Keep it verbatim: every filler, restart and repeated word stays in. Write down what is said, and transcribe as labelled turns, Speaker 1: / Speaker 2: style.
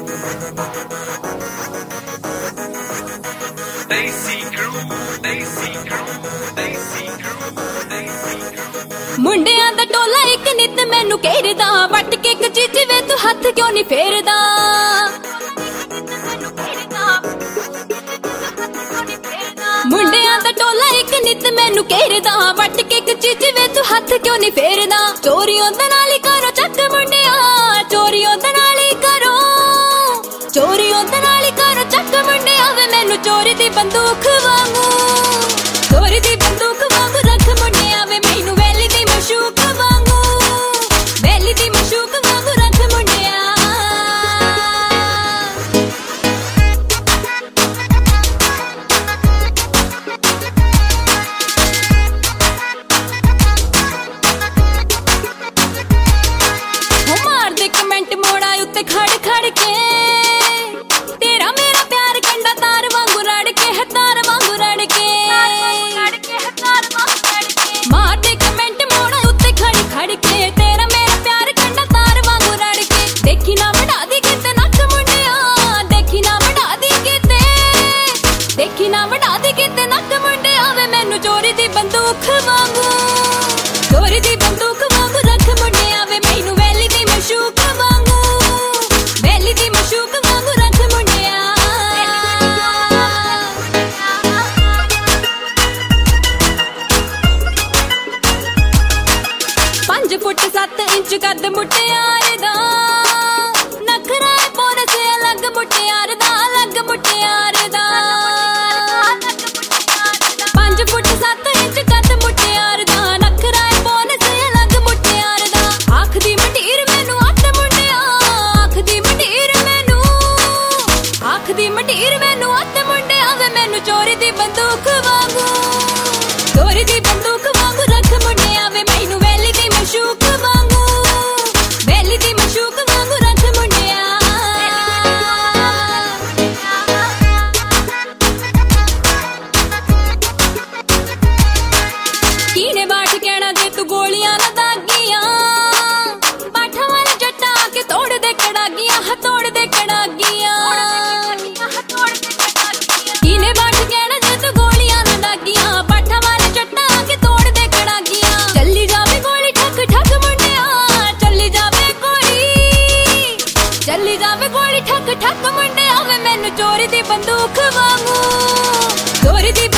Speaker 1: ਮੁੰਡਿਆਂ ਦਾ ਟੋਲਾ ਇੱਕ ਨਿੱਤ ਮੈਨੂੰ ਘੇਰਦਾ, ਵੱਟ ਕੇ ਇੱਕ ਚੀਜ਼ ਵੇ ਤੂੰ ਹੱਥ ਕਿਉਂ ਨਹੀਂ ਫੇਰਦਾ। ਮੁੰਡਿਆਂ ਦਾ ਟੋਲਾ ਇੱਕ ਨਿੱਤ ਮੈਨੂੰ ਘੇਰਦਾ, ਵੱਟ ਕੇ ਇੱਕ ਚੀਜ਼ ਵੇ ਤੂੰ ਹੱਥ ਕਿਉਂ ਨਹੀਂ ਫੇਰਦਾ। ਚੋਰੀ ਉਹਦੇ ਨਾਲ ਹੀ ਕਰੋ ਚੱਕ ਮੁੰਡਿਆ, ਚੋਰੀ ਉਹਦੇ ਨਾਲ ਹੀ ਕਰੋ, ਚੋਰੀ ਉਹਦੇ ਨਾਲ ਹੀ ਕਰੋ ਚੱਕ ਮੁੰਡਿਆ ਵੇ ਮੈਨੂੰ ਚੋਰੀ ਦੀ ਬੰਦੂਕ ਵਾਂਗੂ, ਚੋਰੀ ਦੀ ਬੰਦੂਕ ਵਾਂਗੂ ਰੱਖ ਮੁੰਡਿਆ ਵੇ ਮੈਨੂੰ ਵੈਲੀ ਦੀ ਮਸ਼ੂਕ ਵਾਂਗੂ, ਵੈਲੀ ਦੀ ਮਸ਼ੂਕ ਵਾਂਗੂ ਰੱਖ ਮੁੰਡਿਆ। ਹੋ ਮਾਰਦੇ ਕਮੈਂਟ ਮੋੜਾ ਉੱਤੇ ਖੜ ਖੜ ਕੇ, ਤੇਰਾ ਮੇਰਾ ਪਿਆਰ ਕੰਡਾ ਤਾਰ ਵਾਂਗੂ ਰੜ ਕੇ ਹੈ, ਤਾਰ ਵਾਂਗੂ ਰੜ ਕੇ ਮਾਰਦੇ ਕਮੈਂਟ ਮੋੜਾ ਉੱਤੇ ਖੜ ਖੜ ਕੇ, ਤੇਰਾ ਮੇਰਾ ਪਿਆਰ ਕੰਡਾ ਤਾਰ ਵਾਂਗੂ ਰੜ ਕੇ। ਦੇਖੀ ਨਾ ਵਡਾ ਦੀ ਕਿਤੇ ਨੱਕ ਮੁੰਡਿਆ, ਦੇਖੀ ਨਾ ਵਡਾ ਦੀ ਕਿਤੇ, ਦੇਖੀ ਨਾ ਵਡਾ ਦੀ ਕਿਤੇ ਨੱਕ ਮੁੰਡਿਆ ਵੇ ਮੈਨੂੰ ਚੋਰੀ ਦੀ ਬੰਦੂਕ ਵਾਂਗੂ, ਚੋਰੀ ਦੀ ਬੰਦੂਕ ਵਾਂਗੂ ਰੱਖ ਮੁੰਡਿਆ ਵੇ ਮੈਨੂੰ ਵੈਲੀ ਦੀ ਮਸ਼ੂਕ ਵਾਂਗੂ, ਵੈਲੀ ਦੀ ਮਸ਼ੂਕ ਵਾਂਗੂ ਰੱਖ ਮੁੰਡਿਆ। ਪੰਜ ਫੁੱਟ ਸੱਤ ਇੰਚ ਕੱਦ ਮੁਟਿਆਰ ਦਾ, ਨਖਰਾ ਪੋਰਸ ਅਲੱਗ ਮੁਟਿਆਰ ਦਾ, ਅਲੱਗ ਮੁਟਿਆਰ ਦਾ। ਪੰਜ ਫੁੱਟ ਸੱਤ ਇੰਚ ਕੱਦ ਮੁਟਿਆਰ ਦਾ, ਨਖਰਾ ਪੋਰਸ ਅਲੱਗ ਮੁਟਿਆਰ ਦਾ। ਆਖਦੀ ਮੰਡੀਰ ਮੈਨੂੰ ਅੱਤ ਮੁੰਡਿਆ, ਆਖਦੀ ਮੰਡੀਰ ਮੈਨੂੰ, ਆਖਦੀ ਮੰਡੀਰ ਮੈਨੂੰ ਅੱਤ ਮੁੰਡਿਆ ਵੇ ਮੈਨੂੰ ਚੋਰੀ ਦੀ ਬੰਦੂਕ ਵਾਂਗੂ, ਚੋਰੀ ਦੀ ਬੰਦੂਕ ਵਾਂਗੂ ਰੱਖ ਮੁੰਡਿਆ ਵੇ ਮੈਨੂੰ ਵੈਲੀ ਦੀ ਮਸ਼ੂਕ ਵਾਂਗੂ, ਵੈਲੀ ਦੀ ਮਸ਼ੂਕ ਵਾਂਗੂ ਰੱਖ ਮੁੰਡਿਆ। ਕੀਨੇ ਬਾਠ ਕਹਿਣਾ ਜੇ ਤੂੰ ਗੋਲੀਆਂ ਨਾ ਦਾਗੀਆਂ, ਬਾਠਾਂ ਵਾਲੇ ਜੱਟਾਂ ਆ ਕੇ ਤੋੜ ਦੇ ਕੜਾਗੀਆਂ, ਹ ਤੋੜ ਦੇ ਕੜਾਗੀਆਂ। ਕੀਨੇ ਬਾਠ ਕਹਿਣਾ ਜੇ ਤੂੰ ਗੋਲੀਆਂ ਨਾ ਦਾਗੀਆਂ, ਬਾਠਾਂ ਵਾਲੇ ਜੱਟਾਂ ਆ ਕੇ ਤੋੜ ਦੇ ਕੜਾਗੀਆਂ। ਚੱਲੀ ਜਾਵੇ ਗੋਲੀ ਠੱਕ ਠੱਕ ਮੁੰਡਿਆ, ਚੱਲੀ ਜਾਵੇ ਗੋਲੀ, ਚੱਲੀ ਜਾਵੇ ਗੋਲੀ ਠੱਕ ਠੱਕ ਮੁੰਡਿਆ ਵੇ ਮੈਨੂੰ ਚੋਰੀ ਦੀ ਬੰਦੂਕ ਵਾਂਗੂ, ਚੋਰੀ ਦੀ